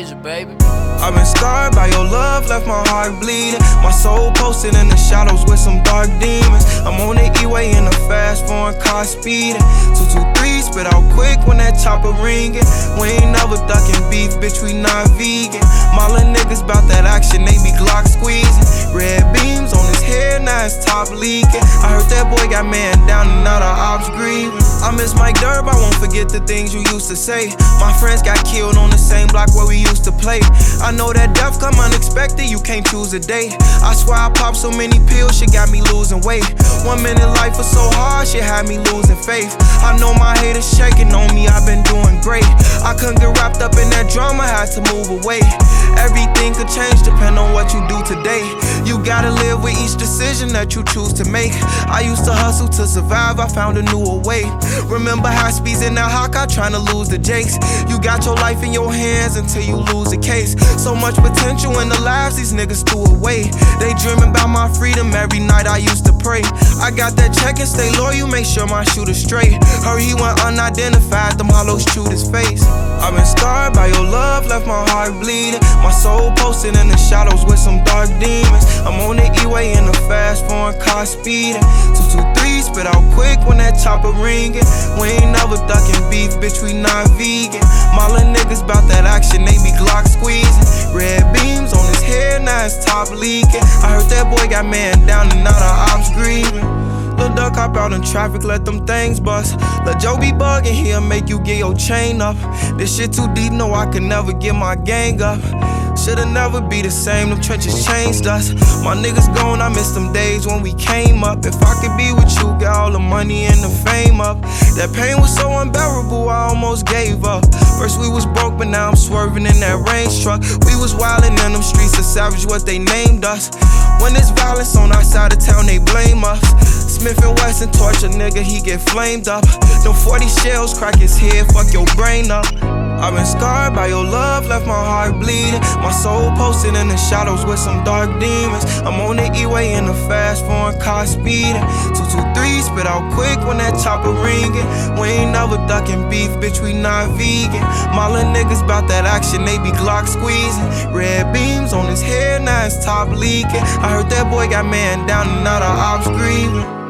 Deja, baby. I've been scarred by your love, left my heart bleeding. My soul posted in the shadows with some dark demons. I'm on the E-way in a fast foreign car speeding. 223, spit out quick when that chopper ringing. We ain't never ducking beef, bitch, we not vegan. My little niggas bout that action, they be Glock squeezing. Red beams on his hair, now his top leaking. I heard that boy got man down and now the ops grieving. I miss Mike Durb, I won't forget the things you used to say. My friends got killed on the same block where we used to play. I know that death come unexpected, you can't choose a day. I swear I popped so many pills, shit got me losing weight. 1 minute life was so hard, shit had me losing faith. I know my haters shaking on me, I've been doing great. I couldn't get wrapped up in that drama, had to move away. Everything could change depending on what you do today. You gotta live with each decision that you choose to make. I used to hustle to survive, I found a newer way. Remember high speeds in that Hawkeye trying to lose the Jakes. You got your life in your hands until you lose the case. So much potential in the lives these niggas threw away. They dreaming about my freedom every night I used to pray. I got that check and stay loyal, make sure my shooter straight. Heard he went unidentified, them hollows chewed his face. I've been scarred by your love, left my heart bleeding. My soul posted in the shadows with some dark demons. I'm on the E-way in a fast foreign car speeding. 223, spit out quick when that chopper ringing. We ain't never ducking beef, bitch, we not vegan. My little niggas bout that action, they be Glock squeezing. Red beams on his hair, now his top leaking. I heard that boy got man down and now the ops grieving. Lil' duck hop out in traffic, let them things bust. Let Joe be bugging, he'll make you get your chain up. This shit too deep, no, I could never get my gang up. Should've never be the same, them trenches changed us. My niggas gone, I miss them days when we came up. If I could be with you, get all the money and the fame up. That pain was so unbearable, I almost gave up. First we was broke, but now I'm swerving in that range truck. We was wildin' in them streets, the savage what they named us. When there's violence on our side of town, they blame us. Smith and Wesson torch a nigga, he get flamed up. Them 40 shells crack his head, fuck your brain up. I've been scarred by your love, left my heart bleeding. My soul posted in the shadows with some dark demons. I'm on the E-way in a fast foreign car speeding. 223, spit out quick when that chopper ringing. We ain't never ducking beef, bitch, we not vegan. My little niggas bout that action, they be Glock squeezing. Red beams on his hair, now his top leaking. I heard that boy got man down and now the ops grieving.